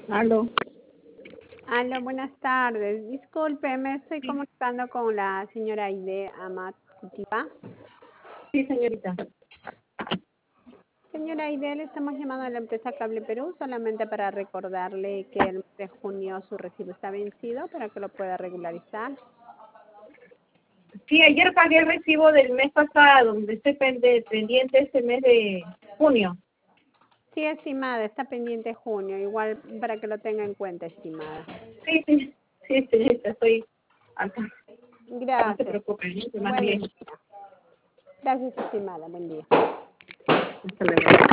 Aló. Aló, buenas tardes. Disculpe, me estoy comunicando con la señora Aide Amat Cutipa. Sí, señorita. Señora Aide, le estamos llamando a la empresa Cable Perú solamente para recordarle que el mes de junio su recibo está vencido para que lo pueda regularizar. Sí, ayer pagué el recibo del mes pasado, donde estoy pendiente este mes de junio. Sí, estimada, está pendiente junio, igual para que lo tenga en cuenta, estimada. Sí, señorita, estoy acá. No se Gracias. preocupe, ¿no? Buen día. Gracias, estimada. Buen día. Hasta luego.